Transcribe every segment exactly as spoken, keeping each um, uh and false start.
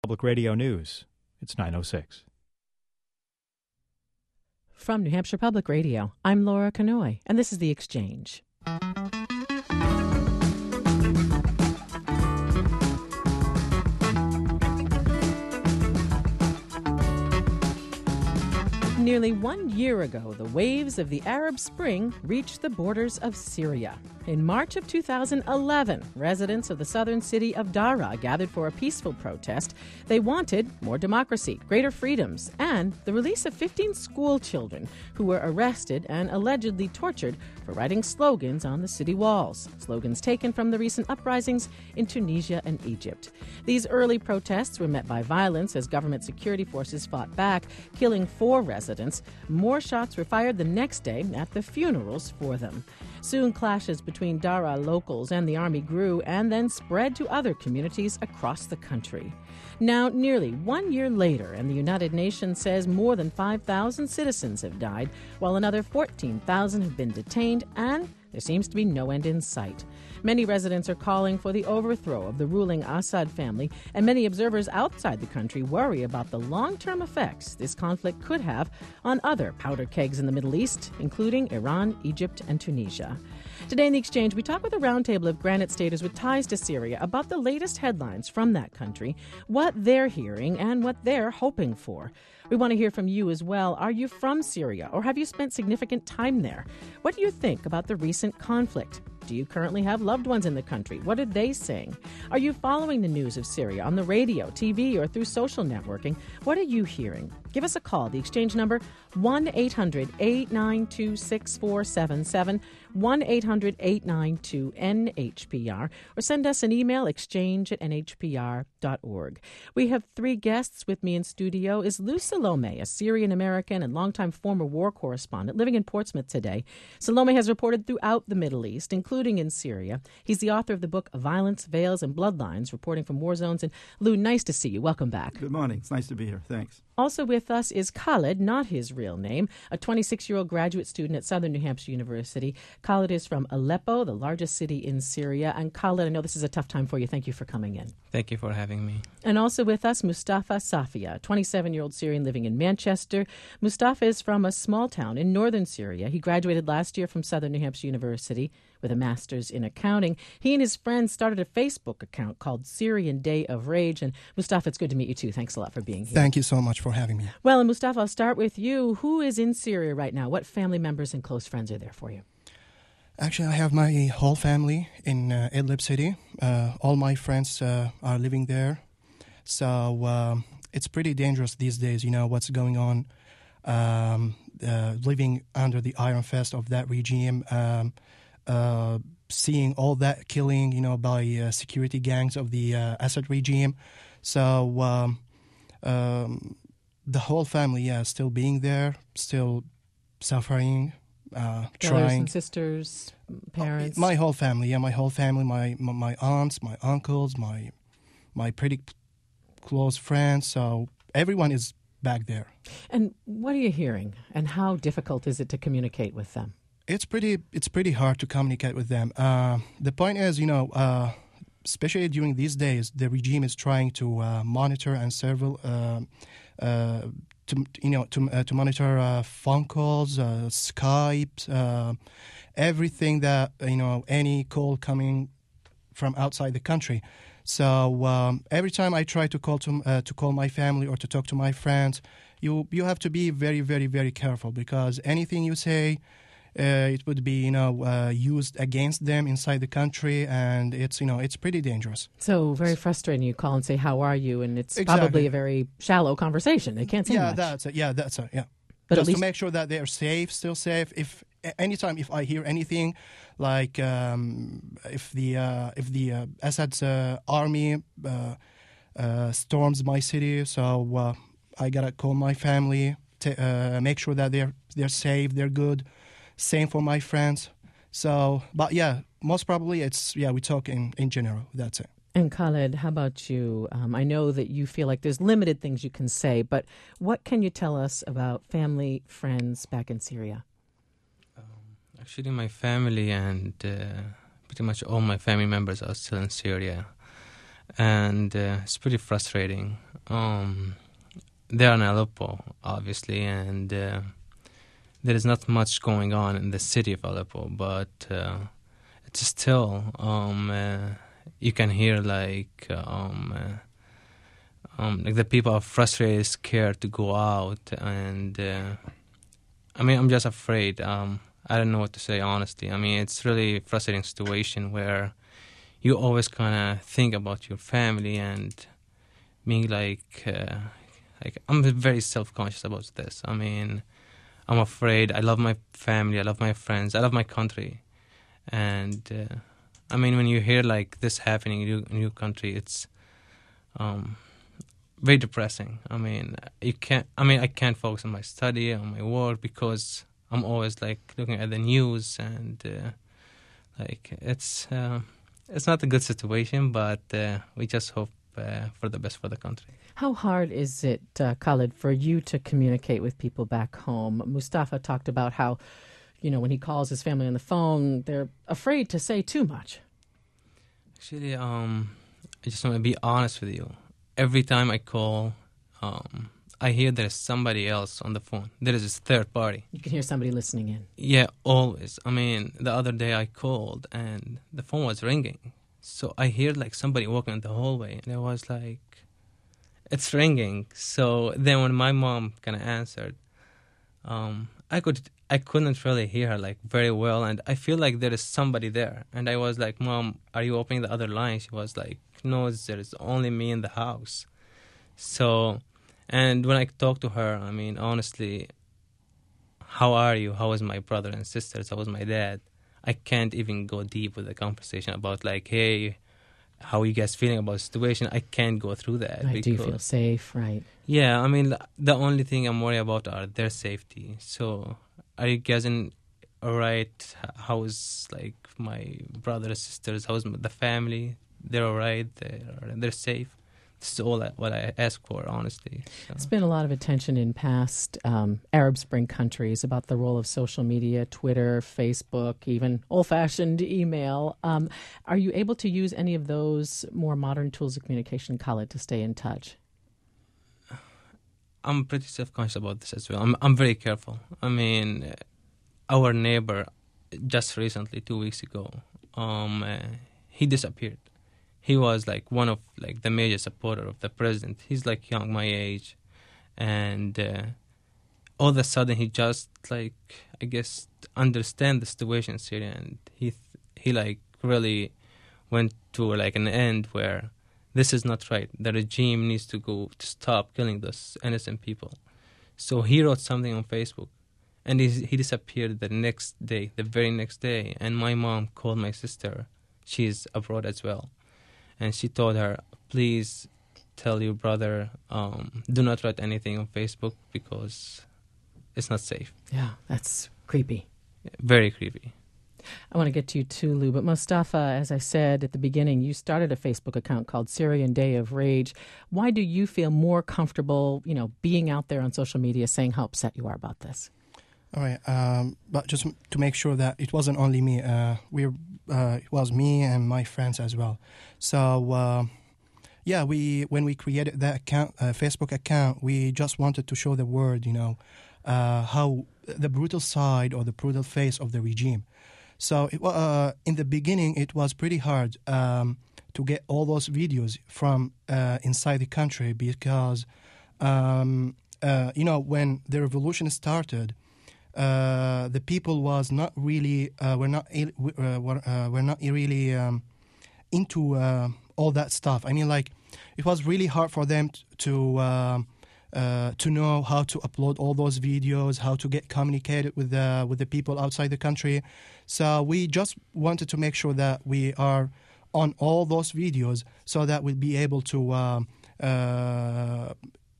Public Radio News. It's nine oh six. From New Hampshire Public Radio, I'm Laura Canoy, and this is The Exchange. Nearly one year ago, the waves of the Arab Spring reached the borders of Syria. In March of two thousand eleven, residents of the southern city of Daraa gathered for a peaceful protest. They wanted more democracy, greater freedoms, and the release of fifteen school children who were arrested and allegedly tortured for writing slogans on the city walls, slogans taken from the recent uprisings in Tunisia and Egypt. These early protests were met by violence as government security forces fought back, killing four residents. More shots were fired the next day at the funerals for them. Soon clashes between Daraa locals and the army grew and then spread to other communities across the country. Now, nearly one year later, and the United Nations says more than five thousand citizens have died, while another fourteen thousand have been detained, and there seems to be no end in sight. Many residents are calling for the overthrow of the ruling Assad family, and many observers outside the country worry about the long-term effects this conflict could have on other powder kegs in the Middle East, including Iran, Egypt, and Tunisia. Today in The Exchange, we talk with a roundtable of Granite Staters with ties to Syria about the latest headlines from that country, what they're hearing, and what they're hoping for. We want to hear from you as well. Are you from Syria, or have you spent significant time there? What do you think about the recent conflict? Do you currently have loved ones in the country? What are they saying? Are you following the news of Syria on the radio, T V, or through social networking? What are you hearing? Give us a call. The Exchange number, one eight hundred eight nine two six four seven seven, one eight hundred eight nine two N H P R, or send us an email, exchange at N H P R dot org. We have three guests with me in studio. Is Lou Salome, a Syrian-American and longtime former war correspondent living in Portsmouth today. Salome has reported throughout the Middle East, including in Syria. He's the author of the book Violence, Veils, and Bloodlines, reporting from war zones. And Lou, nice to see you. Welcome back. Good morning. It's nice to be here. Thanks. Also with us is Khalid, not his real name, a twenty-six-year-old graduate student at Southern New Hampshire University. Khalid is from Aleppo, the largest city in Syria. And Khalid, I know this is a tough time for you. Thank you for coming in. Thank you for having me. And also with us, Mustafa Safia, a twenty-seven-year-old Syrian living in Manchester. Mustafa is from a small town in northern Syria. He graduated last year from Southern New Hampshire University with a master's in accounting. He and his friends started a Facebook account called Syrian Day of Rage. And Mustafa, it's good to meet you too. Thanks a lot for being here. Thank you so much for having me. Well, and Mustafa, I'll start with you. Who is in Syria right now? What family members and close friends are there for you? Actually, I have my whole family in uh, Idlib city. Uh, all my friends uh, are living there. So uh, it's pretty dangerous these days, you know, what's going on. Um, uh, living under the iron fist of that regime, um, uh, seeing all that killing, you know, by uh, security gangs of the uh, Assad regime. So um, um, the whole family, yeah, still being there, still suffering. Uh, Brothers trying. and sisters, parents. My whole family, yeah, my whole family, my my, my aunts, my uncles, my my pretty close friends. So everyone is back there. And what are you hearing? And how difficult is it to communicate with them? It's pretty it's pretty hard to communicate with them. Uh, the point is, you know, uh, especially during these days, the regime is trying to uh, monitor and surveil. Uh, uh, To, you know, to uh, to monitor uh, phone calls, uh, Skype, uh, everything that, you know, any call coming from outside the country. So um, every time I try to call to uh, to call my family or to talk to my friends, you you have to be very very very careful, because anything you say, uh, it would be, you know, uh, used against them inside the country, and it's, you know, it's pretty dangerous. So very frustrating. You call and say, "How are you?" and it's Exactly. probably a very shallow conversation. They can't say yeah, much. that's it. Yeah, that's it. Yeah, But at just least to make sure that they are safe, still safe. If anytime if I hear anything like um, if the uh, if the uh, Assad's uh, army uh, uh, storms my city, so uh, I gotta call my family, to uh, make sure that they're they're safe, they're good. Same for my friends. So, but yeah, most probably it's, yeah, we talk in, in general. That's it. And Khalid, how about you? Um, I know that you feel like there's limited things you can say, but what can you tell us about family, friends back in Syria? Um, actually, my family and uh, pretty much all my family members are still in Syria. and uh, it's pretty frustrating. Um, they're in Aleppo, obviously, and uh, there is not much going on in the city of Aleppo, but uh, it's still, um, uh, you can hear like, um, uh, um, like the people are frustrated, scared to go out, and uh, I mean, I'm just afraid. Um, I don't know what to say, honestly. I mean, it's really a frustrating situation where you always kind of think about your family and being like, uh, like I'm very self-conscious about this. I mean, I'm afraid. I love my family. I love my friends. I love my country. And uh, I mean, when you hear like this happening in your, in your country, it's um, very depressing. I mean, you can't. I mean, I can't focus on my study, on my work, because I'm always like looking at the news, and uh, like it's uh, it's not a good situation. But uh, we just hope uh, for the best for the country. How hard is it, uh, Khalid, for you to communicate with people back home? Mustafa talked about how, you know, when he calls his family on the phone, they're afraid to say too much. Actually, um, I just want to be honest with you. Every time I call, um, I hear there's somebody else on the phone. There is this third party. You can hear somebody listening in. Yeah, always. I mean, the other day I called and the phone was ringing. So I hear like somebody walking in the hallway, and I was like, it's ringing. So then when my mom kind of answered, um, I could I couldn't really hear her like very well, and I feel like there is somebody there. And I was like, Mom, are you opening the other line? She was like, no, there's only me in the house. So, and when I talked to her, I mean, honestly, how are you? How is my brother and sisters? How is my dad? I can't even go deep with the conversation about like, hey, how are you guys feeling about the situation? I can't go through that. Right, do you feel safe, right? Yeah, I mean, the only thing I'm worried about are their safety. So, are you guys in all right? How is like my brothers, sisters? How's the family? They're all right. They're they're safe. This is all I, what I ask for, honestly. So. There's been a lot of attention in past um, Arab Spring countries about the role of social media, Twitter, Facebook, even old-fashioned email. Um, are you able to use any of those more modern tools of communication, Khalid, to stay in touch? I'm pretty self-conscious about this as well. I'm I'm very careful. I mean, our neighbor just recently, two weeks ago, um, uh, he disappeared. He was like one of like the major supporter of the president. He's like young, my age, and uh, all of a sudden he just like I guess understand the situation in Syria, and he he like really went to like an end where this is not right. The regime needs to go to stop killing those innocent people. So he wrote something on Facebook, and he he disappeared the next day, the very next day. And my mom called my sister. She's abroad as well. And she told her, please tell your brother, um, do not write anything on Facebook because it's not safe. Yeah, that's creepy. Very creepy. I want to get to you too, Lou, but Mustafa, as I said at the beginning, you started a Facebook account called Syrian Day of Rage. Why do you feel more comfortable, you know, being out there on social media saying how upset you are about this? All right, um, but just to make sure that it wasn't only me, uh, we uh, it was me and my friends as well. So uh, yeah, we when we created that account, uh, Facebook account, we just wanted to show the world, you know, uh, how the brutal side or the brutal face of the regime. So it, uh, in the beginning, it was pretty hard um, to get all those videos from uh, inside the country because um, uh, you know when the revolution started. Uh, the people was not really uh, were not uh, were, uh, were not really um, into uh, all that stuff. I mean, like it was really hard for them t- to uh, uh, to know how to upload all those videos, how to get communicated with the with the people outside the country. So we just wanted to make sure that we are on all those videos, so that we'll be able to. Uh, uh,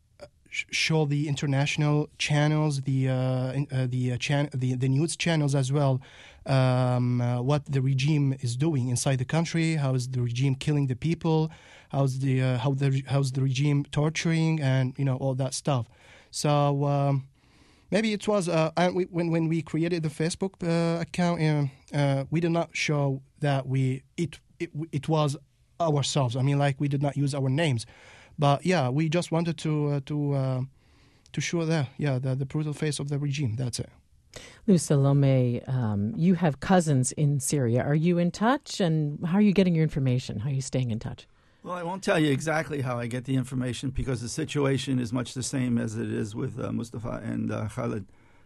show the international channels, the uh, uh, the, uh, chan- the the news channels as well, um, uh, what the regime is doing inside the country. How is the regime killing the people? How's the uh, how the how's the regime torturing and you know all that stuff. So um, maybe it was uh, and we, when when we created the Facebook uh, account, uh, uh, we did not show that we it it it was ourselves. I mean, like we did not use our names, but yeah, we just wanted to uh, to uh, to show the yeah the, the brutal face of the regime. That's it. Lou Salome, um, you have cousins in Syria. Are you in touch, and how are you getting your information? How are you staying in touch? Well, I won't tell you exactly how I get the information because the situation is much the same as it is with uh, Mustafa and uh, Khalid.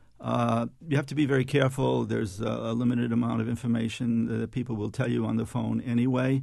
Uh, you have to be very careful. There's a, a limited amount of information that people will tell you on the phone anyway,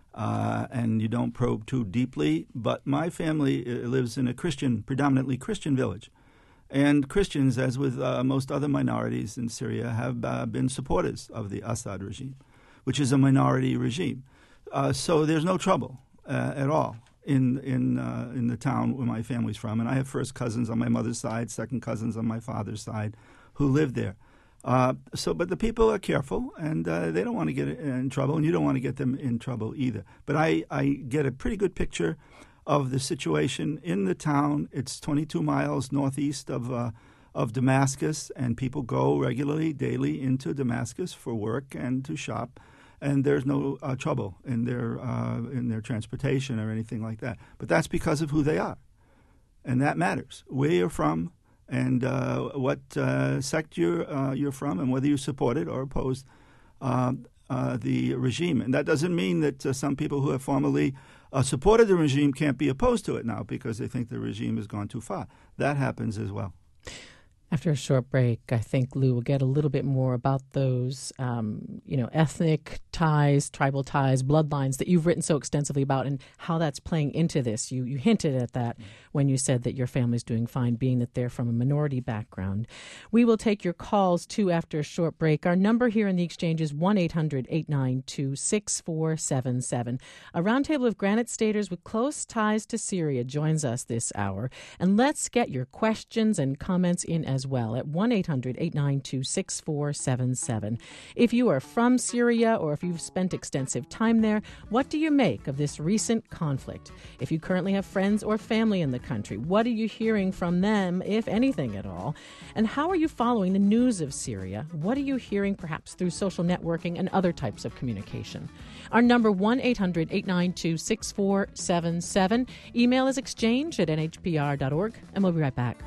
uh, and you don't probe too deeply. But my family uh, lives in a Christian, predominantly Christian village. And Christians, as with uh, most other minorities in Syria, have uh, been supporters of the Assad regime, which is a minority regime. Uh, so there's no trouble uh, at all in in uh, in the town where my family's from. And I have first cousins on my mother's side, second cousins on my father's side, who live there. Uh, so, but the people are careful, and uh, they don't want to get in trouble, and you don't want to get them in trouble either. But I, I get a pretty good picture of the situation in the town. It's twenty-two miles northeast of uh, of Damascus, and people go regularly, daily, into Damascus for work and to shop, and there's no uh, trouble in their uh, in their transportation or anything like that. But that's because of who they are, and that matters. Where you're from, and uh, what uh, sect you're uh, you're from, and whether you support it or oppose uh, uh, the regime. And that doesn't mean that uh, some people who have formerly Uh, supported the regime can't be opposed to it now because they think the regime has gone too far. That happens as well. After a short break, I think, Lou, will get a little bit more about those, um, you know, ethnic ties, tribal ties, bloodlines that you've written so extensively about and how that's playing into this. You you hinted at that when you said that your family's doing fine, being that they're from a minority background. We will take your calls, too, after a short break. Our number here in the exchange is one eight hundred eight nine two six four seven seven. A roundtable of Granite Staters with close ties to Syria joins us this hour. And let's get your questions and comments in as well at one eight hundred eight nine two six four seven seven. If you are from Syria or if you've spent extensive time there, what do you make of this recent conflict? If you currently have friends or family in the country, what are you hearing from them, if anything at all? And how are you following the news of Syria? What are you hearing perhaps through social networking and other types of communication? Our number one eight hundred eight nine two six four seven seven. Email is exchange at n h p r dot org, and we'll be right back.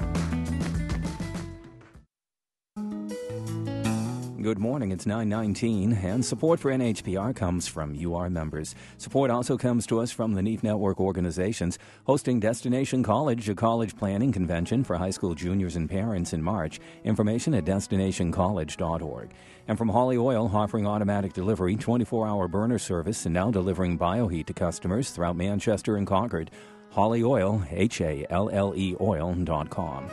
Good morning, it's nine nineteen, and support for N H P R comes from U R members. Support also comes to us from the Neef Network organizations, hosting Destination College, a college planning convention for high school juniors and parents in March. Information at destination college dot org. And from Holly Oil, offering automatic delivery, twenty-four hour burner service, and now delivering bioheat to customers throughout Manchester and Concord. Holly Oil, H A L L E oil dot com.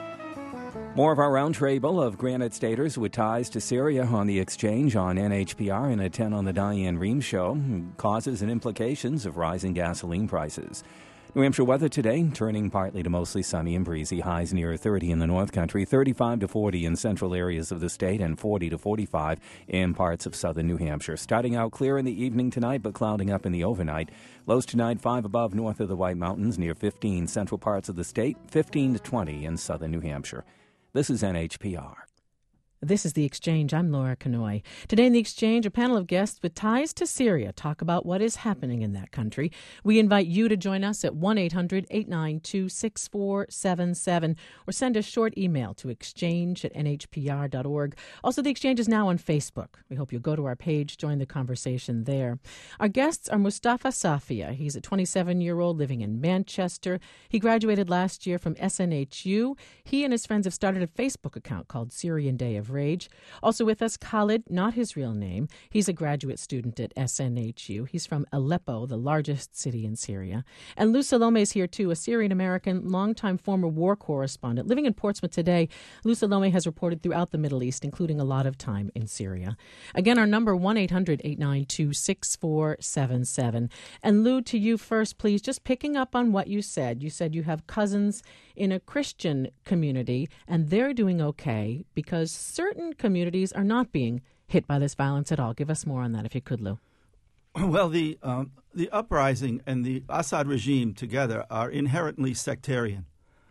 More of our roundtable of Granite Staters with ties to Syria on the exchange on N H P R and at ten on the Diane Rehm Show. Causes and implications of rising gasoline prices. New Hampshire weather today, turning partly to mostly sunny and breezy. Highs near thirty in the North Country, thirty-five to forty in central areas of the state, and forty to forty-five in parts of southern New Hampshire. Starting out clear in the evening tonight, but clouding up in the overnight. Lows tonight, five above north of the White Mountains, near fifteen central parts of the state, fifteen to twenty in southern New Hampshire. This is N H P R. This is The Exchange. I'm Laura Kanoy. Today in The Exchange, a panel of guests with ties to Syria talk about what is happening in that country. We invite you to join us at one eight hundred eight nine two six four seven seven or send a short email to exchange at n h p r dot org. Also, The Exchange is now on Facebook. We hope you'll go to our page, join the conversation there. Our guests are Mustafa Safia. He's a twenty-seven-year-old living in Manchester. He graduated last year from S N H U. He and his friends have started a Facebook account called Syrian Day of Rage. Also with us, Khalid, not his real name. He's a graduate student at S N H U. He's from Aleppo, the largest city in Syria. And Lou Salome is here, too, a Syrian-American, longtime former war correspondent. Living in Portsmouth today, Lou Salome has reported throughout the Middle East, including a lot of time in Syria. Again, our number, one eight hundred eight nine two six four seven seven. And Lou, to you first, please, just picking up on what you said. You said you have cousins in a Christian community, and they're doing okay because certain communities are not being hit by this violence at all. Give us more on that, if you could, Lou. Well, the um, the uprising and the Assad regime together are inherently sectarian.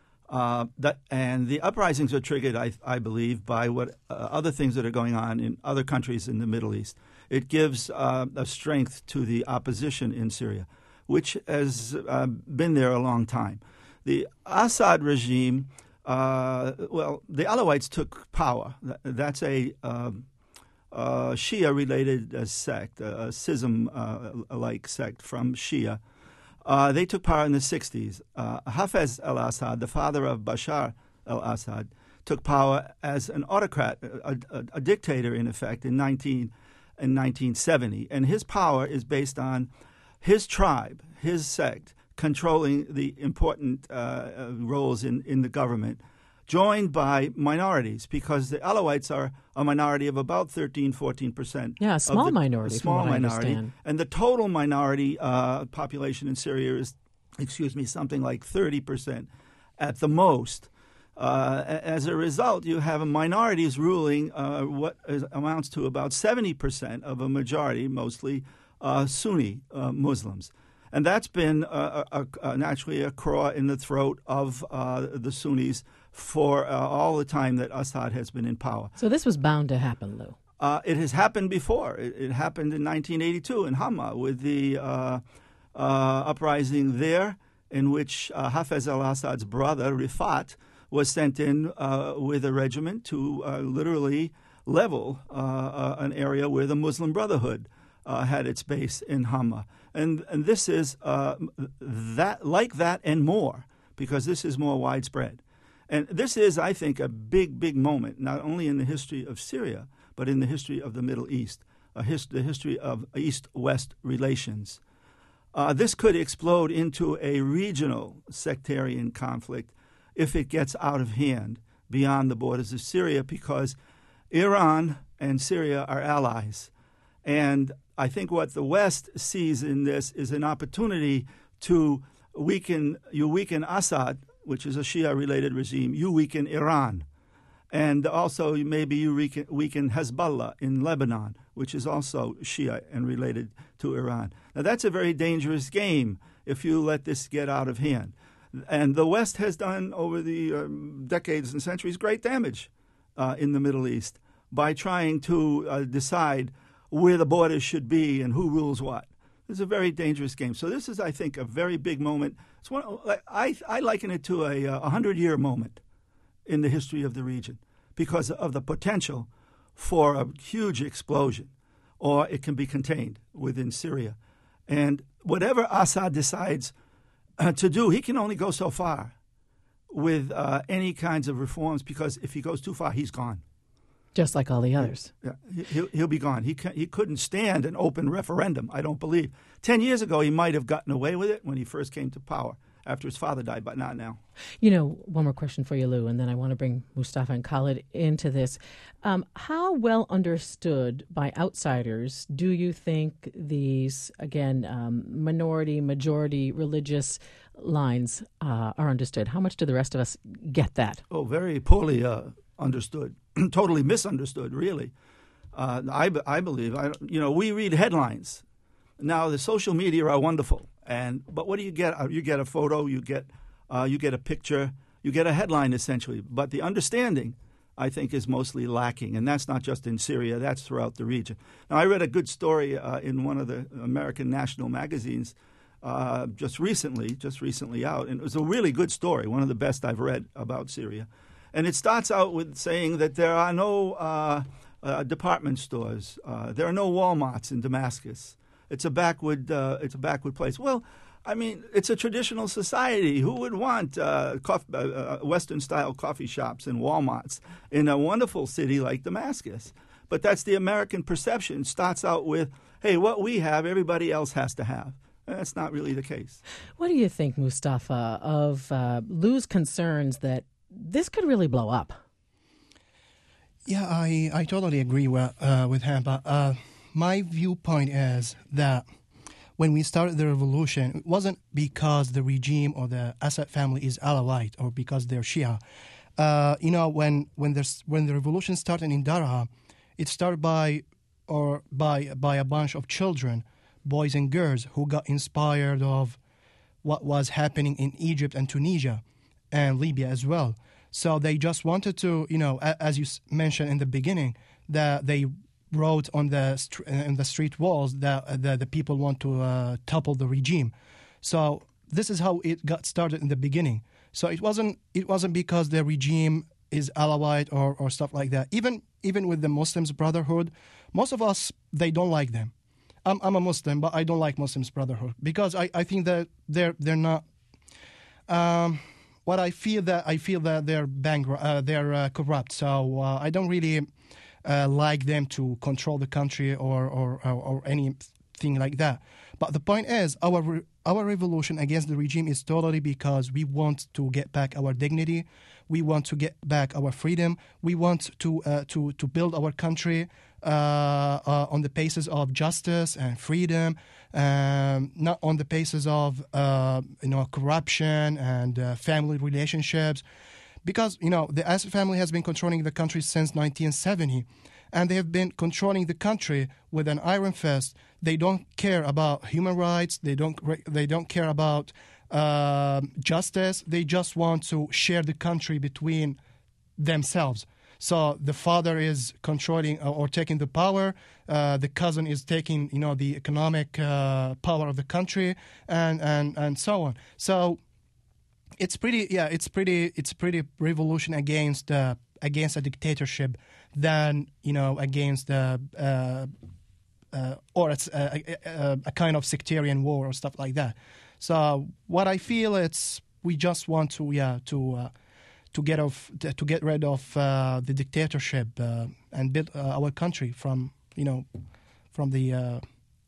Uh, that and the uprisings are triggered, I, I believe, by what uh, other things that are going on in other countries in the Middle East. It gives uh, a strength to the opposition in Syria, which has uh, been there a long time. The Assad regime, uh, well, the Alawites took power. That's a um, uh, Shia-related uh, sect, a schism-like uh, sect from Shia. Uh, they took power in the sixties. Uh, Hafez al-Assad, the father of Bashar al-Assad, took power as an autocrat, a, a, a dictator, in effect, in nineteen in nineteen seventy. And his power is based on his tribe, his sect, controlling the important uh, roles in, in the government, joined by minorities, because the Alawites are a minority of about thirteen, fourteen percent. Yeah, a small the, minority, a small from what minority. I understand. And the total minority uh, population in Syria is, excuse me, something like thirty percent at the most. Uh, as a result, you have minorities ruling uh, what is, amounts to about seventy percent of a majority, mostly uh, Sunni uh, Muslims. And that's been uh, a, a, naturally a claw in the throat of uh, the Sunnis for uh, all the time that Assad has been in power. So this was bound to happen, Lou. Uh, it has happened before. It, it happened in nineteen eighty-two in Hama with the uh, uh, uprising there, in which uh, Hafez al-Assad's brother, Rifat, was sent in uh, with a regiment to uh, literally level uh, uh, an area where the Muslim Brotherhood uh, had its base in Hama. And, and this is uh, that like that and more, because this is more widespread. And this is, I think, a big, big moment, not only in the history of Syria, but in the history of the Middle East, a his- the history of East-West relations. Uh, this could explode into a regional sectarian conflict if it gets out of hand beyond the borders of Syria, because Iran and Syria are allies. And I think what the West sees in this is an opportunity to weaken, you weaken Assad, which is a Shia-related regime, you weaken Iran. And also maybe you weaken, weaken Hezbollah in Lebanon, which is also Shia and related to Iran. Now that's a very dangerous game if you let this get out of hand. And the West has done, over the um, decades and centuries, great damage uh, in the Middle East by trying to uh, decide where the borders should be and who rules what. It's a very dangerous game. So this is, I think, a very big moment. It's one, I, I liken it to a, a hundred-year moment in the history of the region because of the potential for a huge explosion, or it can be contained within Syria. And whatever Assad decides Uh, to do, he can only go so far with uh, any kinds of reforms, because if he goes too far, he's gone. Just like all the others. Yeah, he'll, he'll be gone. He can, he couldn't stand an open referendum, I don't believe. Ten years ago, he might have gotten away with it when he first came to power after his father died, but not now. You know, one more question for you, Lou, and then I want to bring Mustafa and Khalid into this. Um, how well understood by outsiders do you think these, again, um, minority, majority religious lines uh, are understood? How much do the rest of us get that? Oh, very poorly uh, understood, totally misunderstood, really. Uh, I, I believe, I, you know, we read headlines. Now, the social media are wonderful. And but what do you get? You get a photo, you get uh, you get a picture, you get a headline, essentially. But the understanding, I think, is mostly lacking, and that's not just in Syria; that's throughout the region. Now, I read a good story uh, in one of the American national magazines uh, just recently, just recently out, and it was a really good story, one of the best I've read about Syria. And it starts out with saying that there are no uh, uh, department stores, uh, there are no Walmarts in Damascus. It's a backward. Uh, it's a backward place. Well, I mean, it's a traditional society. Who would want uh, coffee, uh, Western-style coffee shops and Walmarts in a wonderful city like Damascus? But that's the American perception. It starts out with, "Hey, what we have, everybody else has to have." And that's not really the case. What do you think, Mustafa, of uh, Lou's concerns that this could really blow up? Yeah, I, I totally agree with, uh, with him, but uh, my viewpoint is that when we started the revolution, it wasn't because the regime or the Assad family is Alawite or because they're Shia. Uh, you know, when when there's when the revolution started in Daraa, it started by or by by a bunch of children, boys and girls, who got inspired of what was happening in Egypt and Tunisia and Libya as well. So they just wanted to, you know, as you mentioned in the beginning, that they wrote on the str- in the street walls that uh, the, the people want to uh, topple the regime. So this is how it got started in the beginning. So it wasn't it wasn't because the regime is Alawite or, or stuff like that. Even even with the Muslims Brotherhood, most of us, they don't like them. I'm I'm a Muslim, but I don't like Muslims Brotherhood because I, I think that they're they're not. Um, what I feel that I feel that they're bankrupt, uh, they're uh, corrupt. So uh, I don't really uh, like them to control the country or or, or or anything like that. But the point is, our re- our revolution against the regime is totally because we want to get back our dignity, we want to get back our freedom, we want to uh, to to build our country uh, uh, on the basis of justice and freedom, um, not on the basis of uh, you know corruption and uh, family relationships, because you know the Assad family has been controlling the country since nineteen seventy. And they have been controlling the country with an iron fist. They don't care about human rights. They don't. They don't care about uh, justice. They just want to share the country between themselves. So the father is controlling or taking the power. Uh, the cousin is taking, you know, the economic uh, power of the country, and, and, and so on. So it's pretty. Yeah, it's pretty. It's pretty revolution against uh, against a dictatorship than, you know, against the uh, uh, or it's a, a, a kind of sectarian war or stuff like that. So what I feel it's we just want to yeah to uh, to get off to get rid of uh, the dictatorship uh, and build uh, our country from you know from the uh,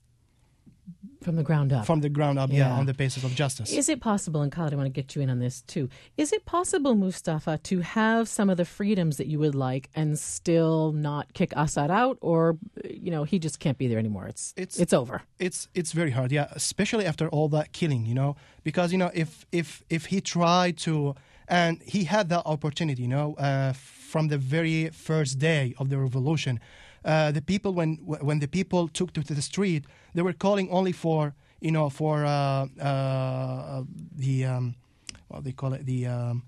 from the ground up. From the ground up, yeah. yeah, on the basis of justice. Is it possible, and Khaled, I want to get you in on this too, is it possible, Mustafa, to have some of the freedoms that you would like and still not kick Assad out, or, you know, he just can't be there anymore? It's it's, it's over. It's it's very hard, yeah, especially after all that killing, you know, because, you know, if, if, if he tried to, and he had that opportunity, you know, uh, from the very first day of the revolution. Uh, the people, when when the people took to, to the street, they were calling only for, you know, for uh, uh, the, um, what they call it, the, um,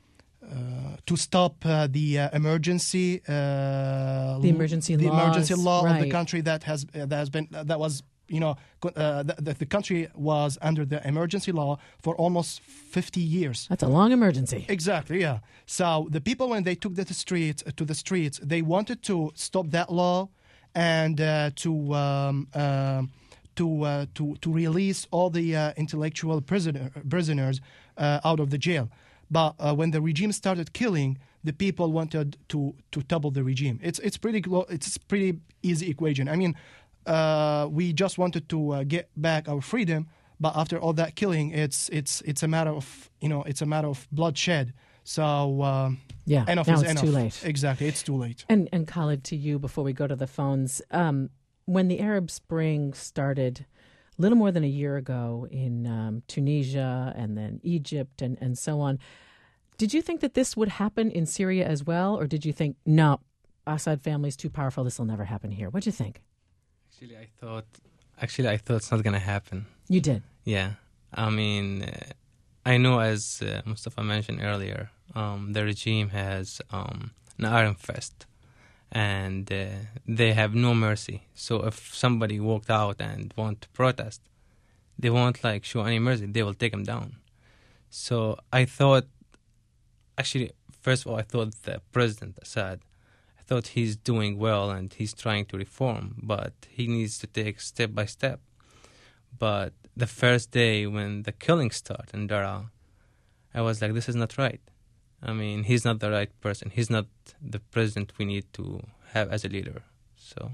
uh, to stop uh, the uh, emergency, uh, the emergency the laws, emergency law right. of the country that has uh, that has been uh, that was. You know, uh, the, the country was under the emergency law for almost fifty years. That's a long emergency. Exactly, yeah. So the people, when they took the streets to the streets, they wanted to stop that law and uh, to um, uh, to uh, to to release all the uh, intellectual prisoner, prisoners uh, out of the jail. But uh, when the regime started killing, the people wanted to to topple the regime. It's it's pretty it's pretty easy equation. I mean. Uh, we just wanted to uh, get back our freedom, but after all that killing, it's it's it's a matter of you know it's a matter of bloodshed. So um, yeah, enough now is it's enough. too late. Exactly, it's too late. And and Khaled, to you before we go to the phones, um, when the Arab Spring started, a little more than a year ago in um, Tunisia and then Egypt and and so on, did you think that this would happen in Syria as well, or did you think no, Assad family's too powerful, this will never happen here? What did you think? Actually, I thought. Actually, I thought it's not gonna happen. You did. Yeah, I mean, uh, I know as uh, Mustafa mentioned earlier, um, the regime has um, an iron fist, and uh, they have no mercy. So if somebody walked out and want to protest, they won't like show any mercy. They will take them down. So I thought, actually, first of all, I thought the President Assad. I thought he's doing well and he's trying to reform, but he needs to take step by step. But the first day when the killing started in Daraa, I was like, this is not right. I mean, he's not the right person. He's not the president we need to have as a leader. So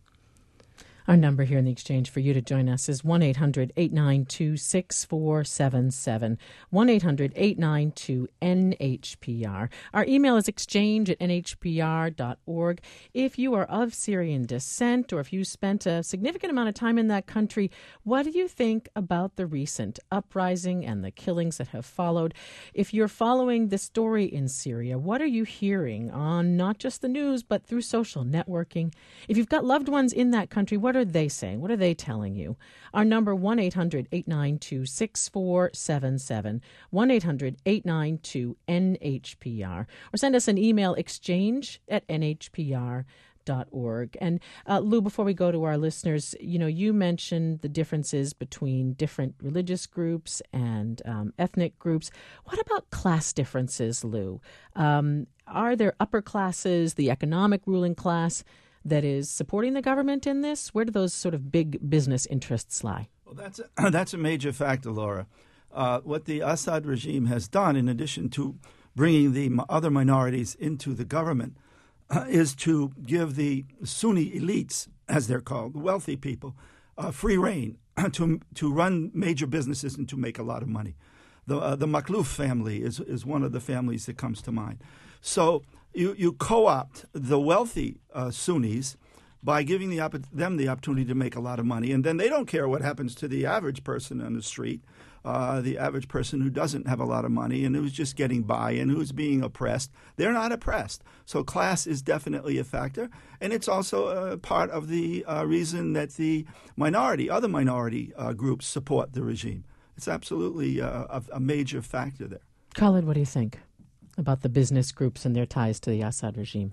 our number here in the exchange for you to join us is one eight hundred eight nine two six four seven seven, one eight hundred eight nine two N H P R. Our email is exchange at N H P R dot org. If you are of Syrian descent or if you spent a significant amount of time in that country, what do you think about the recent uprising and the killings that have followed? If you're following the story in Syria, what are you hearing on not just the news but through social networking? If you've got loved ones in that country, what are they saying? What are they telling you? Our number, one eight hundred eight nine two six four seven seven, one eight hundred eight nine two N H P R. Or send us an email, exchange at N H P R dot org. And uh, Lou, before we go to our listeners, you know, you mentioned the differences between different religious groups and um, ethnic groups. What about class differences, Lou? Um, are there upper classes, the economic ruling class, that is supporting the government in this? Where do those sort of big business interests lie? Well, that's a, that's a major factor, Laura. Uh, what the Assad regime has done, in addition to bringing the other minorities into the government, uh, is to give the Sunni elites, as they're called, the wealthy people, uh, free reign to to run major businesses and to make a lot of money. The uh, the Makhlouf family is is one of the families that comes to mind. So you you co-opt the wealthy uh, Sunnis by giving the opp- them the opportunity to make a lot of money, and then they don't care what happens to the average person on the street. Uh, the average person who doesn't have a lot of money and who's just getting by and who's being oppressed, they're not oppressed. So class is definitely a factor, and it's also a part of the uh, reason that the minority, other minority uh, groups support the regime. It's absolutely uh, a, a major factor there. Khalid, what do you think about the business groups and their ties to the Assad regime?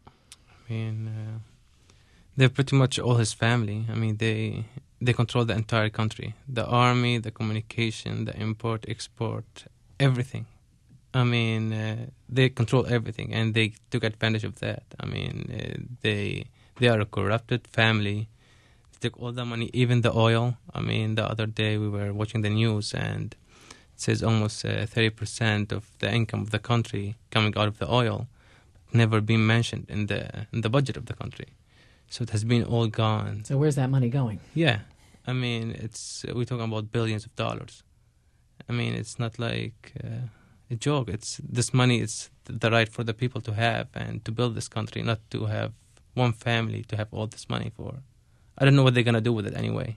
I mean, uh, they're pretty much all his family. I mean, they... They control the entire country, the army, the communication, the import, export, everything. I mean, uh, they control everything, and they took advantage of that. I mean, uh, they they are a corrupted family. They took all the money, even the oil. I mean, the other day we were watching the news, and it says almost uh, thirty percent of the income of the country coming out of the oil, never been mentioned in the in the budget of the country. So it has been all gone. So where's that money going? Yeah. I mean, it's we're talking about billions of dollars. I mean, it's not like uh, a joke. It's this money is the right for the people to have and to build this country, not to have one family to have all this money for. I don't know what they're gonna do with it anyway.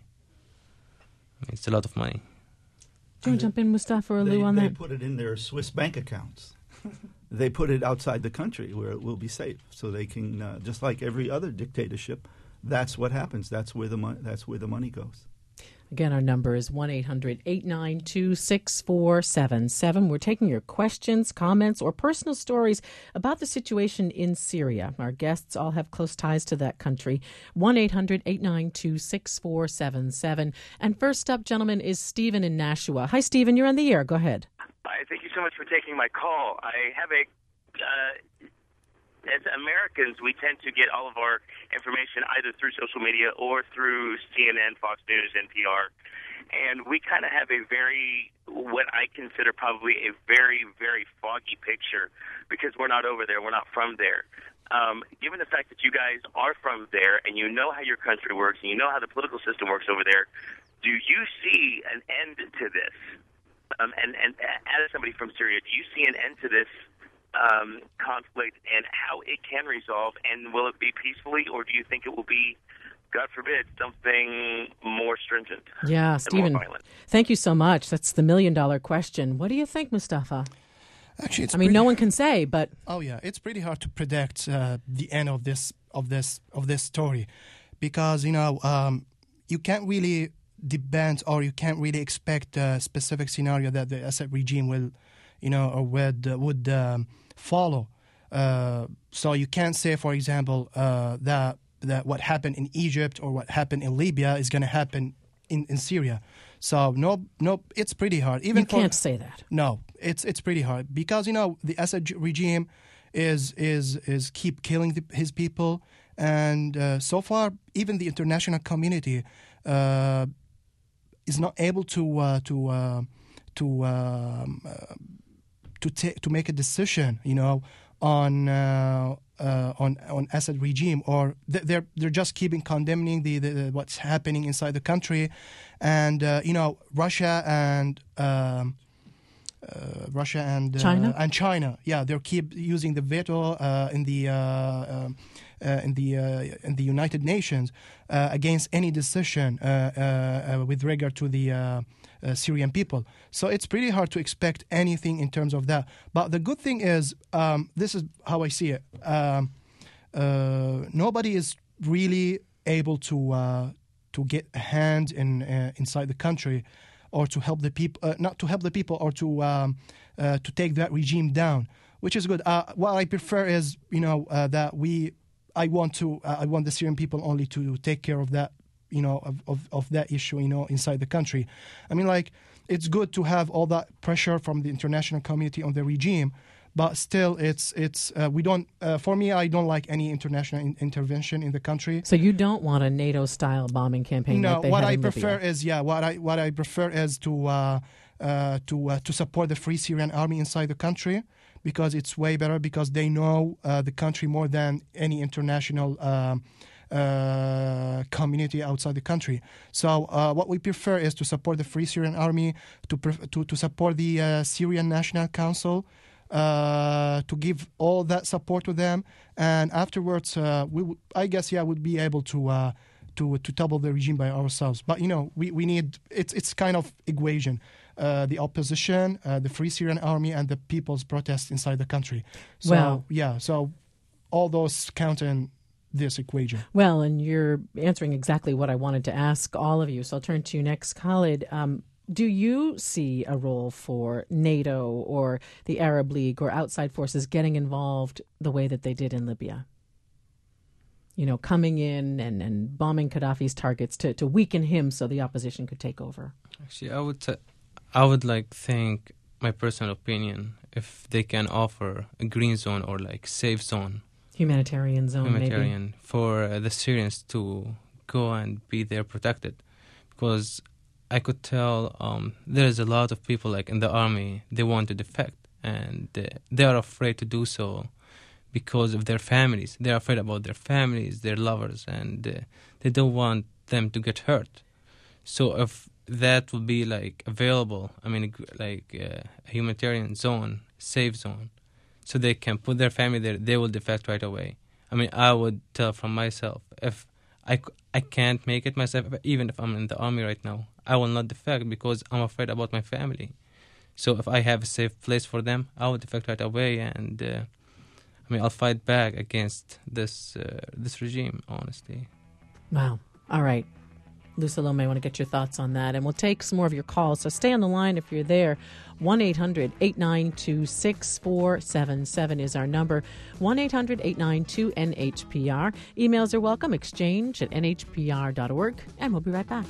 I mean, it's a lot of money. Do you want to jump in, Mustafa or They, Lou, on they that? put it in their Swiss bank accounts. They put it outside the country where it will be safe, so they can, uh, just like every other dictatorship. That's what happens. That's where the mo- that's where the money goes. Again, our number is one eight hundred eight nine two six four seven seven. We're taking your questions, comments, or personal stories about the situation in Syria. Our guests all have close ties to that country. one eight hundred eight nine two six four seven seven. And first up, gentlemen, is Stephen in Nashua. Hi, Stephen. You're on the air. Go ahead. Hi. Thank you so much for taking my call. I have a... Uh, As Americans, we tend to get all of our information either through social media or through C N N, Fox News, N P R. And we kind of have a very, what I consider probably a very, very foggy picture because we're not over there. We're not from there. Um, given the fact that you guys are from there and you know how your country works and you know how the political system works over there, do you see an end to this? Um, and, and as somebody from Syria, do you see an end to this Um, conflict and how it can resolve, and will it be peacefully, or do you think it will be, God forbid, something more stringent? Yeah, Stephen, thank you so much. That's the million-dollar question. What do you think, Mustafa? Actually, it's I mean, pretty, no one can say, but oh yeah, it's pretty hard to predict uh, the end of this of this of this story, because you know um, you can't really depend or you can't really expect a specific scenario that the Assad regime will, you know, or would uh, would um, follow. Uh, so you can't say, for example, uh, that that what happened in Egypt or what happened in Libya is going to happen in, in Syria. So no, no, it's pretty hard. Even you for, can't say that. No, it's it's pretty hard because you know the Assad regime is is is keep killing the, his people, and uh, so far even the international community uh, is not able to uh, to uh, to um, uh, to ta- to make a decision, you know, on uh, uh, on on Assad regime, or th- they're they're just keeping condemning the, the, the what's happening inside the country, and uh, you know Russia and um, uh, Russia and uh, China and China, yeah, they keep using the veto uh, in the uh, um, uh, in the uh, in the United Nations uh, against any decision uh, uh, uh, with regard to the. Uh, Uh, Syrian people. So it's pretty hard to expect anything in terms of that. But the good thing is, um, this is how I see it. Um, uh, nobody is really able to uh, to get a hand in uh, inside the country, or to help the people, uh, not to help the people, or to um, uh, to take that regime down, which is good. Uh, what I prefer is, you know, uh, that we I want to uh, I want the Syrian people only to take care of that, you know, of, of, of that issue, you know, inside the country. I mean, like, it's good to have all that pressure from the international community on the regime, but still, it's it's uh, we don't. Uh, for me, I don't like any international in- intervention in the country. So you don't want a NATO-style bombing campaign? No, like they what had I in prefer Libya. is yeah, what I what I prefer is to uh, uh, to uh, to support the Free Syrian Army inside the country, because it's way better, because they know uh, the country more than any international um, uh, community outside the country. So uh, what we prefer is to support the Free Syrian Army, to pref- to, to support the uh, Syrian National Council, uh, to give all that support to them, and afterwards, uh, we w- I guess yeah, would be able to. Uh, To, to topple the regime by ourselves. But, you know, we, we need, it's it's kind of equation. Uh, the opposition, uh, the Free Syrian Army, and the people's protest inside the country. So, Well- yeah, so all those count in this equation. Well, and you're answering exactly what I wanted to ask all of you. So I'll turn to you next, Khalid. Um, do you see a role for NATO or the Arab League or outside forces getting involved the way that they did in Libya? You know, coming in and, and bombing Gaddafi's targets to, to weaken him so the opposition could take over. Actually, I would t- I would like think my personal opinion, if they can offer a green zone or like safe zone, Humanitarian zone, humanitarian maybe. for uh, the Syrians to go and be there protected, because I could tell um, there is a lot of people like in the army, they want to defect, and uh, they are afraid to do so because of their families. They're afraid about their families, their lovers, and uh, they don't want them to get hurt. So if that will be like available, I mean, like uh, a humanitarian zone, safe zone, so they can put their family there, they will defect right away. I mean, I would tell from myself, if I, I can't make it myself, even if I'm in the army right now, I will not defect because I'm afraid about my family. So if I have a safe place for them, I will defect right away, and uh, I mean, I'll fight back against this uh, this regime, honestly. Wow. All right. Lou Salome, I want to get your thoughts on that. And we'll take some more of your calls. So stay on the line if you're there. one eight hundred eight nine two six four seven seven is our number. one eight hundred eight nine two N H P R. Emails are welcome. Exchange at N H P R dot org. And we'll be right back.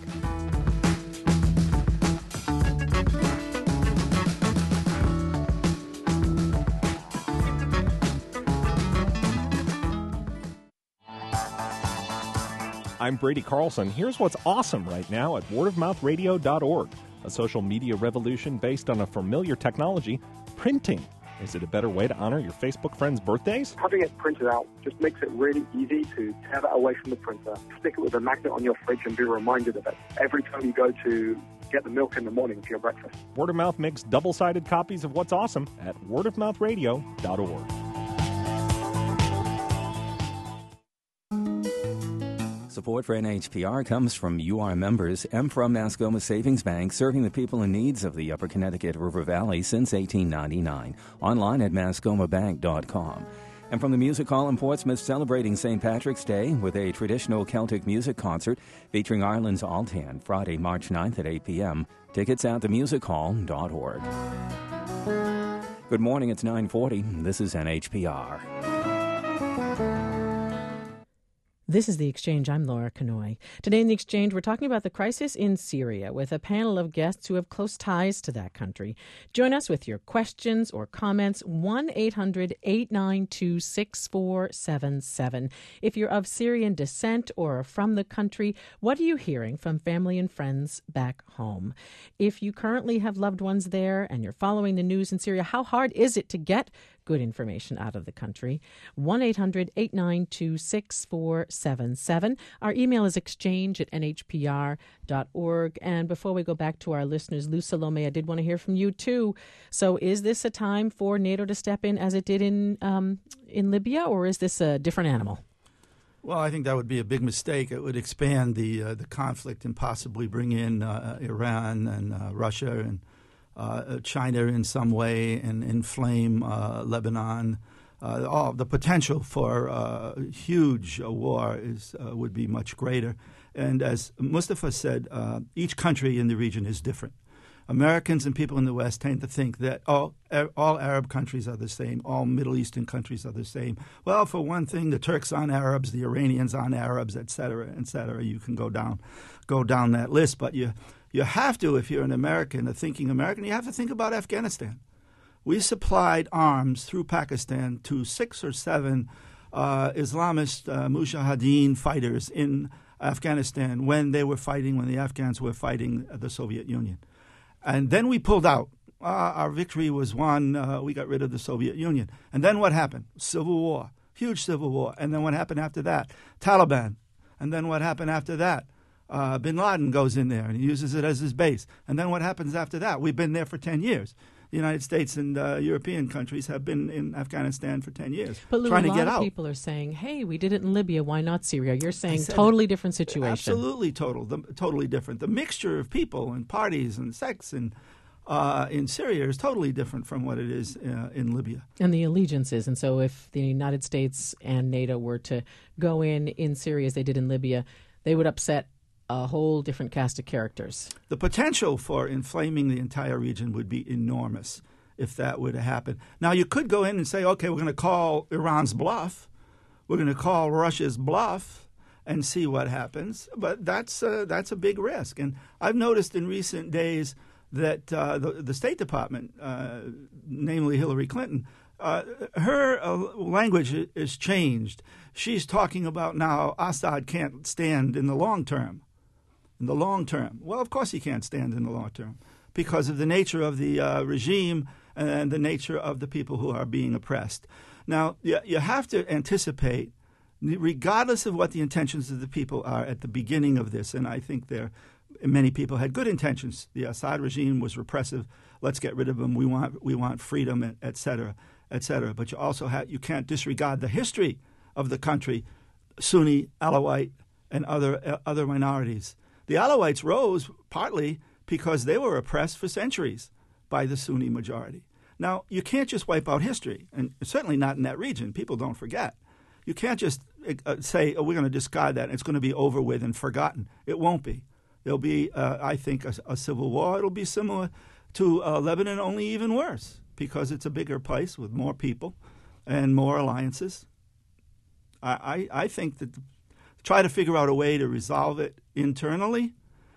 I'm Brady Carlson. Here's what's awesome right now at word of mouth radio dot org, a social media revolution based on a familiar technology, printing. Is it a better way to honor your Facebook friends' birthdays? Having it printed out just makes it really easy to tear that away from the printer, stick it with a magnet on your fridge, and be reminded of it every time you go to get the milk in the morning for your breakfast. Word of Mouth makes double-sided copies of what's awesome at word of mouth radio dot org. Support for N H P R comes from U R members. M from Mascoma Savings Bank, serving the people in needs of the Upper Connecticut River Valley since eighteen ninety-nine. Online at mascoma bank dot com. And from the Music Hall in Portsmouth, celebrating Saint Patrick's Day with a traditional Celtic music concert featuring Ireland's Altan, Friday, March ninth at eight p.m. Tickets at the music hall dot org. Good morning, it's nine forty. This is N H P R. This is The Exchange. I'm Laura Kanoy. Today in The Exchange, we're talking about the crisis in Syria with a panel of guests who have close ties to that country. Join us with your questions or comments, one eight hundred eight nine two six four seven seven. If you're of Syrian descent or from the country, what are you hearing from family and friends back home? If you currently have loved ones there and you're following the news in Syria, how hard is it to get good information out of the country? one eight hundred eight nine two six four seven seven. Our email is exchange at N H P R dot org. And before we go back to our listeners, Lou Salome, I did want to hear from you too. So is this a time for NATO to step in as it did in um, in Libya, or is this a different animal? Well, I think that would be a big mistake. It would expand the uh, the conflict and possibly bring in uh, Iran and uh, Russia and Uh, China in some way, and inflame uh, Lebanon. Uh, all the potential for uh, huge uh, war is uh, would be much greater. And as Mustafa said, uh, each country in the region is different. Americans and people in the West tend to think that all, all Arab countries are the same, all Middle Eastern countries are the same. Well, for one thing, the Turks aren't Arabs, the Iranians aren't Arabs, et cetera, et cetera. You can go down, go down that list, but you you have to, if you're an American, a thinking American, you have to think about Afghanistan. We supplied arms through Pakistan to six or seven uh, Islamist uh, Mujahideen fighters in Afghanistan when they were fighting, when the Afghans were fighting the Soviet Union. And then we pulled out. Uh, our victory was won. Uh, we got rid of the Soviet Union. And then what happened? Civil war, huge civil war. And then what happened after that? Taliban. And then what happened after that? Uh, Bin Laden goes in there and he uses it as his base. And then what happens after that? We've been there for ten years. The United States and uh, European countries have been in Afghanistan for ten years, but Lou, trying to get get out. A lot out. of people are saying, hey, we did it in Libya, why not Syria? You're saying said totally it. different situation. Absolutely total, the, totally different. The mixture of people and parties and sects and, uh, in Syria is totally different from what it is uh, in Libya. And the allegiances. And so if the United States and NATO were to go in in Syria as they did in Libya, they would upset a whole different cast of characters. The potential for inflaming the entire region would be enormous if that were to happen. Now, you could go in and say, okay, we're going to call Iran's bluff. We're going to call Russia's bluff and see what happens. But that's, uh, that's a big risk. And I've noticed in recent days that uh, the, the State Department, uh, namely Hillary Clinton, uh, her uh, language is changed. She's talking about now Assad can't stand in the long term. In the long term. Well, of course he can't stand in the long term because of the nature of the uh, regime and the nature of the people who are being oppressed. Now, you, you have to anticipate, regardless of what the intentions of the people are at the beginning of this, and I think there many people had good intentions. The Assad regime was repressive. Let's get rid of them. We want we want freedom, et cetera, et cetera. But you also have, you can't disregard the history of the country, Sunni, Alawite, and other uh, other minorities. The Alawites rose partly because they were oppressed for centuries by the Sunni majority. Now, you can't just wipe out history, and certainly not in that region. People don't forget. You can't just uh, say, oh, we're going to discard that, and it's going to be over with and forgotten. It won't be. There'll be, uh, I think, a, a civil war. It'll be similar to uh, Lebanon, only even worse, because it's a bigger place with more people and more alliances. I, I, I think that try to figure out a way to resolve it internally,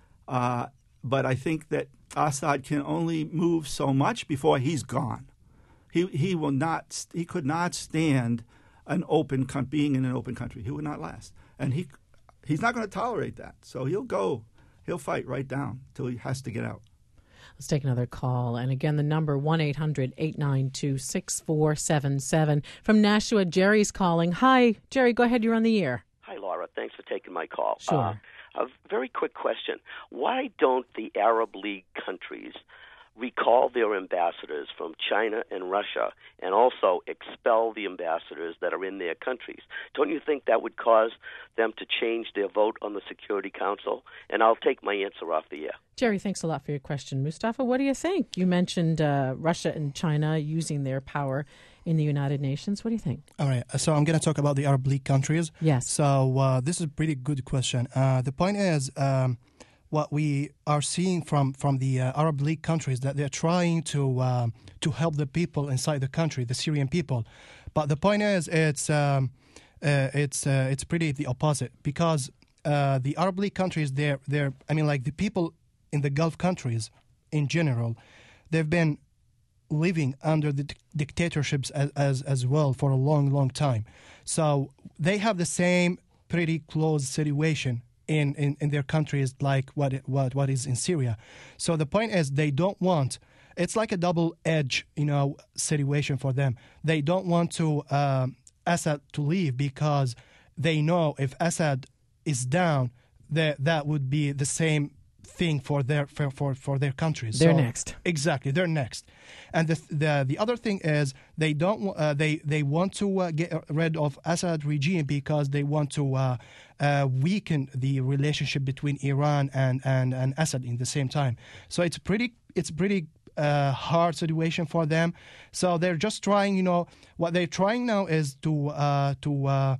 uh, but I think that Assad can only move so much before he's gone. He he will not. He could not stand an open being in an open country. He would not last, and he he's not going to tolerate that. So he'll go. He'll fight right down till he has to get out. Let's take another call. And again, the number one eight hundred eight nine two six four seven seven. From Nashua, Jerry's calling. Hi, Jerry. Go ahead. You're on the air. Hi, Laura. Thanks for taking my call. Sure. Uh, a very quick question. Why don't the Arab League countries recall their ambassadors from China and Russia and also expel the ambassadors that are in their countries? Don't you think that would cause them to change their vote on the Security Council? And I'll take my answer off the air. Jerry, thanks a lot for your question. Mustafa, what do you think? You mentioned uh, Russia and China using their power in the United Nations. What do you think? All right. So I'm going to talk about the Arab League countries. Yes. So uh, this is a pretty good question. Uh, the point is, um, what we are seeing from from the uh, Arab League countries, that they're trying to uh, to help the people inside the country, the Syrian people. But the point is, it's um, uh, it's uh, it's pretty the opposite, because uh, the Arab League countries, they're they're I mean, like the people in the Gulf countries in general, they've been living under the dictatorships as, as as well for a long, long time. So they have the same pretty close situation in, in, in their countries like what, it, what what is in Syria. So the point is, they don't want, it's like a double-edged, you know, situation for them. They don't want to um, Assad to leave, because they know if Assad is down, that that would be the same thing for their for, for, for their countries. They're so, next. Exactly, they're next. And the the the other thing is, they don't uh, they they want to uh, get rid of Assad regime because they want to uh, uh, weaken the relationship between Iran and, and, and Assad in the same time. So it's pretty it's pretty uh, hard situation for them. So they're just trying, you know, what they're trying now is to uh, to uh,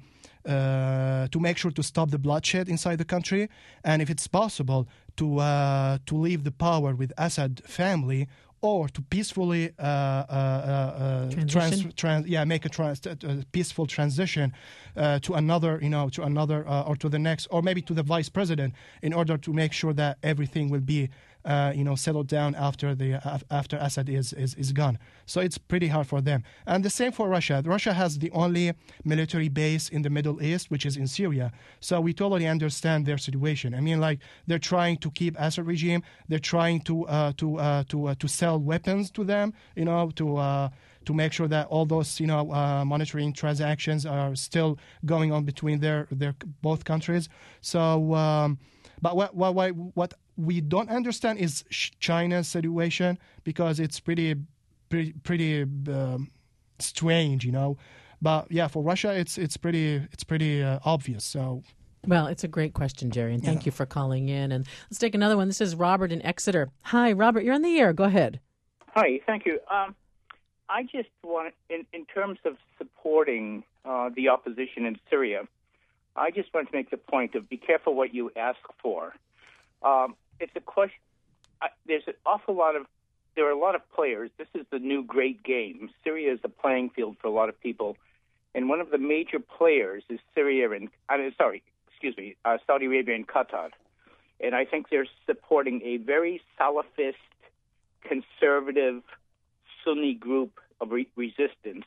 uh, to make sure to stop the bloodshed inside the country, and if it's possible to uh, to leave the power with Assad family, or to peacefully uh, uh, uh, trans, trans, yeah, make a, trans, a peaceful transition uh, to another, you know, to another, uh, or to the next, or maybe to the vice president, in order to make sure that everything will be, uh, you know, settled down after the uh, after Assad is, is is gone. So it's pretty hard for them, and the same for Russia. Russia has the only military base in the Middle East, which is in Syria. So we totally understand their situation. I mean, like, they're trying to keep Assad regime. They're trying to uh, to uh, to uh, to sell weapons to them, you know, to uh, to make sure that all those, you know, uh, monitoring transactions are still going on between their their both countries. So, um, but what what what we don't understand is China's situation, because it's pretty pretty pretty um, strange, you know. But yeah, for Russia, it's it's pretty it's pretty uh, obvious. So. Well, it's a great question, Jerry, and thank yeah. you for calling in. And let's take another one. This is Robert in Exeter. Hi, Robert. You're on the air. Go ahead. Hi, thank you. Um, I just want, in, in terms of supporting uh, the opposition in Syria, I just want to make the point of be careful what you ask for. Um, it's a question. I, there's an awful lot of, there are a lot of players. This is the new great game. Syria is a playing field for a lot of people, and one of the major players is Syria and, I mean, sorry, excuse me, uh, Saudi Arabia and Qatar. And I think they're supporting a very Salafist, conservative Sunni group of re- resistance,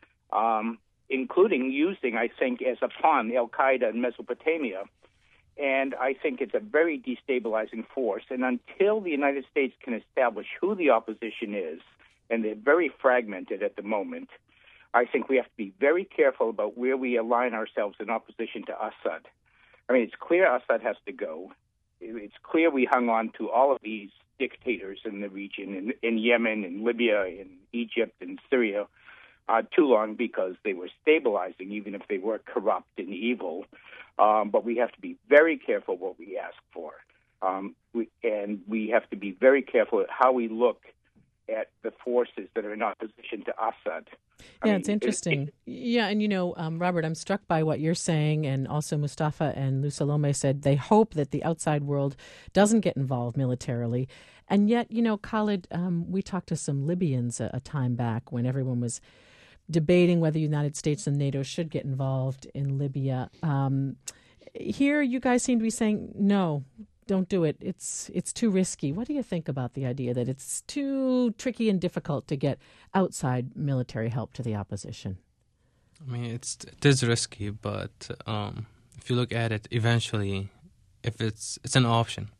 um, including using, I think, as a pawn, Al-Qaeda in Mesopotamia. And I think it's a very destabilizing force. And until the United States can establish who the opposition is, and they're very fragmented at the moment, I think we have to be very careful about where we align ourselves in opposition to Assad. I mean, it's clear Assad has to go. It's clear we hung on to all of these dictators in the region, in, in Yemen, in Libya, in Egypt, and Syria, uh, too long, because they were stabilizing, even if they were corrupt and evil. Um, but we have to be very careful what we ask for. Um, we, and we have to be very careful at how we look at the forces that are in opposition to Assad. I Yeah, mean, it's interesting. It, it, yeah, and you know, um, Robert, I'm struck by what you're saying, and also Mustafa and Lou Salome said they hope that the outside world doesn't get involved militarily. And yet, you know, Khalid, um, we talked to some Libyans a, a time back when everyone was debating whether the United States and NATO should get involved in Libya. Um, here, you guys seem to be saying, no, don't do it. It's it's too risky. What do you think about the idea that it's too tricky and difficult to get outside military help to the opposition? I mean, it's it is risky, but um, if you look at it, eventually, if it's it's an option.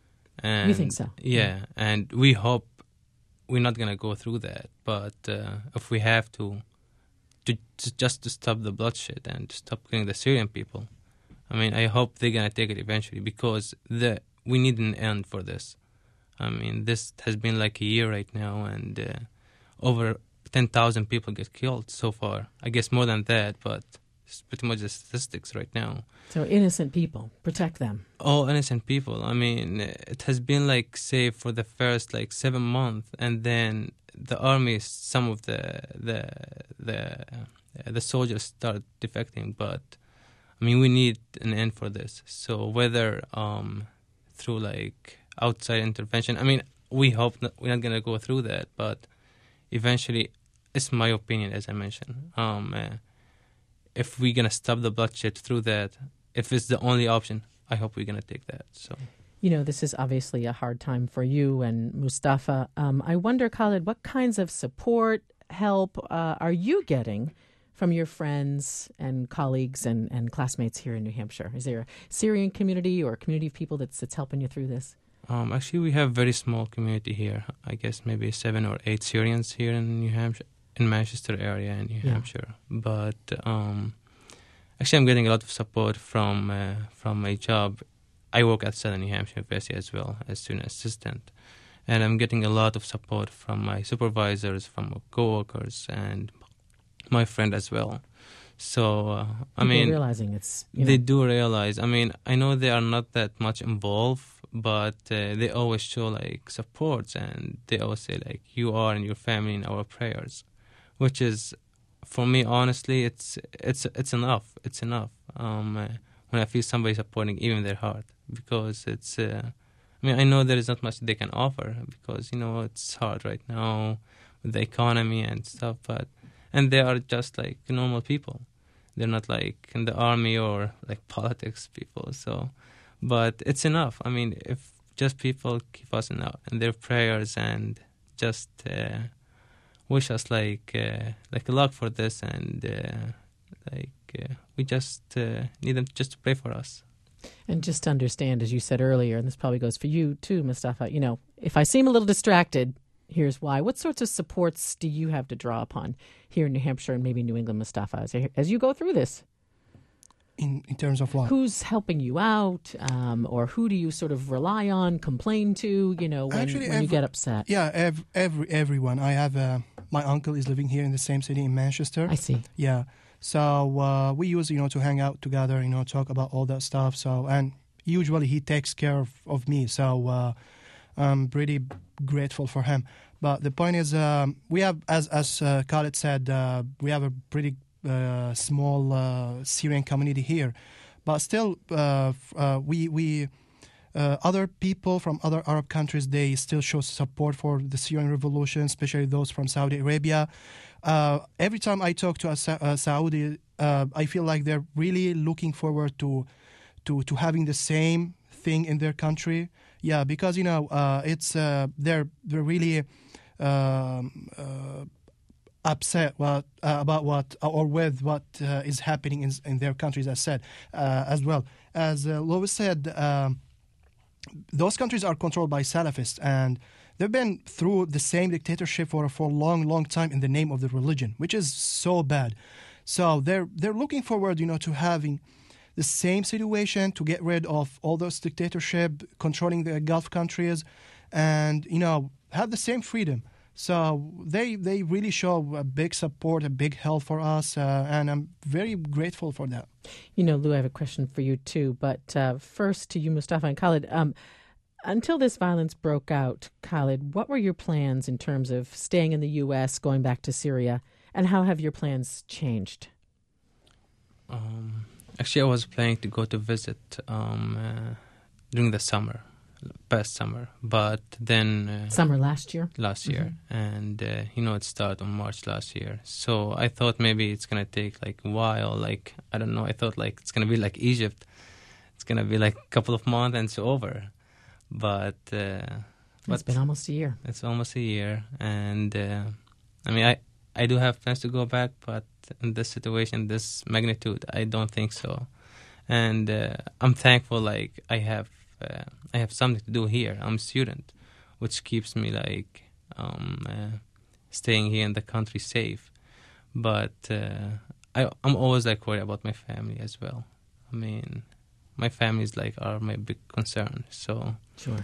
And you think so? Yeah, yeah. And we hope we're not gonna go through that. But uh, if we have to, to, to just to stop the bloodshed and to stop killing the Syrian people, I mean, I hope they're going to take it eventually, because the we need an end for this. I mean, this has been like a year right now, and uh, over ten thousand people get killed so far. I guess more than that, but it's pretty much the statistics right now. So innocent people, protect them. All innocent people. I mean, it has been like, say, for the first like seven months, and then the army, some of the the the uh, the soldiers start defecting, but I mean, we need an end for this. So whether um, through like outside intervention, I mean, we hope not, we're not going to go through that, but eventually, it's my opinion, as I mentioned. Um, uh, if we're going to stop the bloodshed through that, if it's the only option, I hope we're going to take that. So, you know, this is obviously a hard time for you and Mustafa. Um, I wonder, Khalid, what kinds of support, help uh, are you getting from your friends and colleagues and, and classmates here in New Hampshire? Is there a Syrian community or a community of people that's, that's helping you through this? Um, actually, we have a very small community here. I guess maybe seven or eight Syrians here in New Hampshire, in Manchester area in New yeah. Hampshire. But um, actually, I'm getting a lot of support from uh, from my job. I work at Southern New Hampshire University as well as student assistant. And I'm getting a lot of support from my supervisors, from my coworkers, and my friend as well. So, uh, I People mean, realizing it's, you know. They do realize. I mean, I know they are not that much involved, but uh, they always show like support, and they always say like, you are and your family in our prayers, which is for me, honestly, it's it's it's enough. It's enough. Um, uh, when I feel somebody supporting even their heart, because it's. Uh, I mean, I know there is not much they can offer because you know it's hard right now with the economy and stuff. But and they are just like normal people. They're not like in the army or like politics people. So, but it's enough. I mean, if just people keep us in, in their prayers and just. Uh, wish us like uh, like luck for this, and uh, like uh, we just uh, need them just to pray for us. And just to understand, as you said earlier, and this probably goes for you too, Mustafa, you know, if I seem a little distracted, here's why. What sorts of supports do you have to draw upon here in New Hampshire and maybe New England, Mustafa, as, as you go through this? In, in terms of what? Who's helping you out, um, or who do you sort of rely on, complain to, you know, when, Actually, when every, you get upset? Yeah, every, every everyone. I have, uh, my uncle is living here in the same city in Manchester. I see. Yeah. So uh, we use, you know, to hang out together, you know, talk about all that stuff. So, and usually he takes care of, of me. So uh, I'm pretty grateful for him. But the point is, um, we have, as, as uh, Khaled said, uh, we have a pretty Uh, small uh, Syrian community here, but still, uh, uh, we we uh, other people from other Arab countries, they still show support for the Syrian revolution, especially those from Saudi Arabia. Uh, every time I talk to a, Sa- a Saudi, uh, I feel like they're really looking forward to to to having the same thing in their country. Yeah, because you know uh, it's uh, they're they're really. Um, uh, upset what, uh, about what or with what uh, is happening in, in their countries, as said uh, as well as uh, Lois said. Um, those countries are controlled by Salafists, and they've been through the same dictatorship for for a long, long time in the name of the religion, which is so bad. So they're they're looking forward, you know, to having the same situation, to get rid of all those dictatorship, controlling the Gulf countries, and you know have the same freedom. So they they really show a big support, a big help for us, uh, and I'm very grateful for that. You know, Lou, I have a question for you too, but uh, first to you, Mustafa and Khaled. Um, until this violence broke out, Khaled, what were your plans in terms of staying in the U S, going back to Syria, and how have your plans changed? Um, actually, I was planning to go to visit um, uh, during the summer. Past summer, but then uh, summer last year. Last year, mm-hmm. and uh, you know it started on March last year. So I thought maybe it's gonna take like a while. Like I don't know. I thought like it's gonna be like Egypt. It's gonna be like a couple of months and it's over. But uh, it's but been almost a year. It's almost a year, and uh, I mean I I do have plans to go back, but in this situation, this magnitude, I don't think so. And uh, I'm thankful. Like I have. Uh, I have something to do here. I'm a student, which keeps me like um, uh, staying here in the country safe. But uh, I, I'm always like worried about my family as well. I mean, my family is like are my big concern. So sure.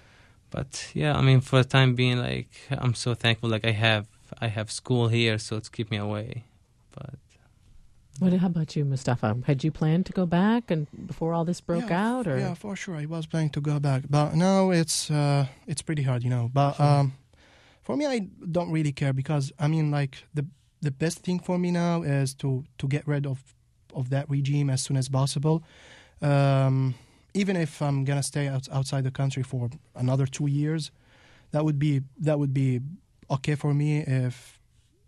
But yeah, I mean, for the time being, like I'm so thankful. Like I have I have school here, so it's keep me away. But. What? How about you, Mustafa? Had you planned to go back and before all this broke yeah, out? Or? Yeah, for sure. I was planning to go back, but now it's uh, it's pretty hard, you know. But sure. um, for me, I don't really care because I mean, like the the best thing for me now is to, to get rid of of that regime as soon as possible. Um, even if I'm gonna stay out, outside the country for another two years, that would be that would be okay for me if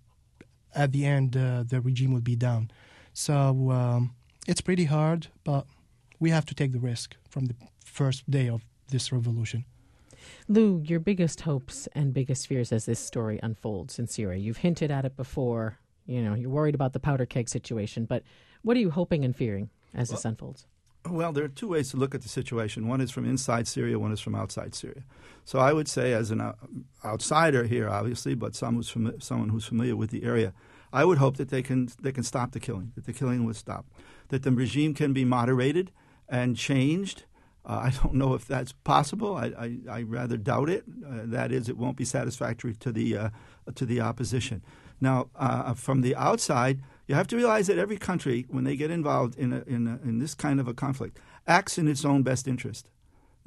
at the end uh, the regime would be down. So um, it's pretty hard, but we have to take the risk from the first day of this revolution. Lou, your biggest hopes and biggest fears as this story unfolds in Syria. You've hinted at it before. You know, you're worried about the powder keg situation, but what are you hoping and fearing as well, this unfolds? Well, there are two ways to look at the situation. One is from inside Syria, one is from outside Syria. So I would say as an uh, outsider here, obviously, but some who's fami- someone who's familiar with the area, I would hope that they can they can stop the killing, that the killing would stop, that the regime can be moderated and changed. Uh, I don't know if that's possible. I, I, I rather doubt it. Uh, that is, it won't be satisfactory to the uh, to the opposition. Now, uh, from the outside, you have to realize that every country, when they get involved in a, in a, in this kind of a conflict, acts in its own best interest.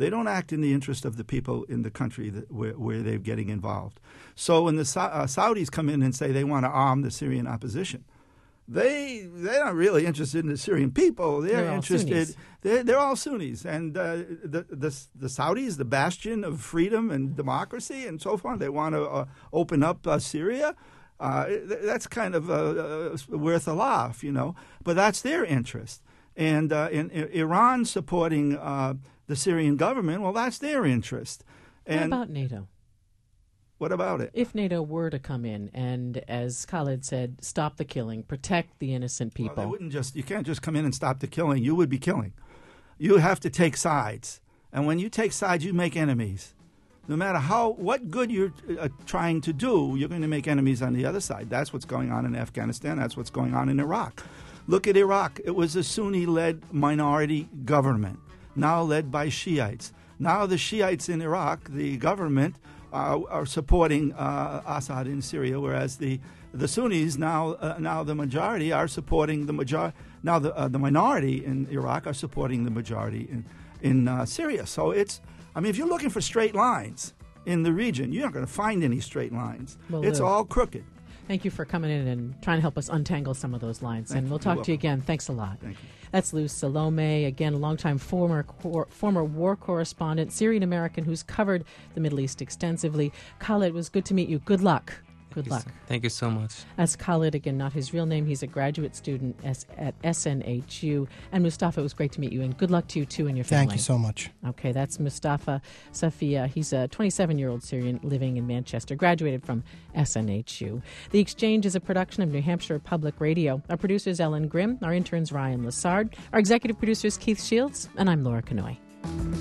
They don't act in the interest of the people in the country that, where, where they're getting involved. So when the uh, Saudis come in and say they want to arm the Syrian opposition, they they're not really interested in the Syrian people. They're, they're interested. They're, they're all Sunnis, and uh, the, the the Saudis, the bastion of freedom and democracy, and so forth. They want to uh, open up uh, Syria. Uh, that's kind of uh, uh, worth a laugh, you know. But that's their interest. And uh, in, in Iran supporting uh, the Syrian government, well, that's their interest. And what about NATO? What about it? If NATO were to come in and, as Khalid said, stop the killing, protect the innocent people. Well, they wouldn't just, you can't just come in and stop the killing. You would be killing. You have to take sides. And when you take sides, you make enemies. No matter how what good you're uh, trying to do, you're going to make enemies on the other side. That's what's going on in Afghanistan. That's what's going on in Iraq. Look at Iraq. It was a Sunni-led minority government, now led by Shiites. Now the Shiites in Iraq, the government, uh, are supporting uh, Assad in Syria, whereas the the Sunnis now uh, now the majority are supporting the majority. Now the uh, the minority in Iraq are supporting the majority in in uh, Syria. So it's. I mean, if you're looking for straight lines in the region, you're not going to find any straight lines. Well, it's Lou, all crooked. Thank you for coming in and trying to help us untangle some of those lines. Thank and we'll you. talk You're to you welcome. again. Thanks a lot. Thank you. That's Lou Salome, again, a longtime former cor- former war correspondent, Syrian American who's covered the Middle East extensively. Khalid, it was good to meet you. Good luck. Good luck. Thank you so much. That's Khalid, again, not his real name. He's a graduate student at S N H U. And Mustafa, it was great to meet you, and good luck to you, too, and your family. Thank you so much. Okay, that's Mustafa Safia. He's a twenty-seven-year-old Syrian living in Manchester, graduated from S N H U. The Exchange is a production of New Hampshire Public Radio. Our producer is Ellen Grimm. Our intern's Ryan Lassard. Our executive producer is Keith Shields. And I'm Laura Kanoy.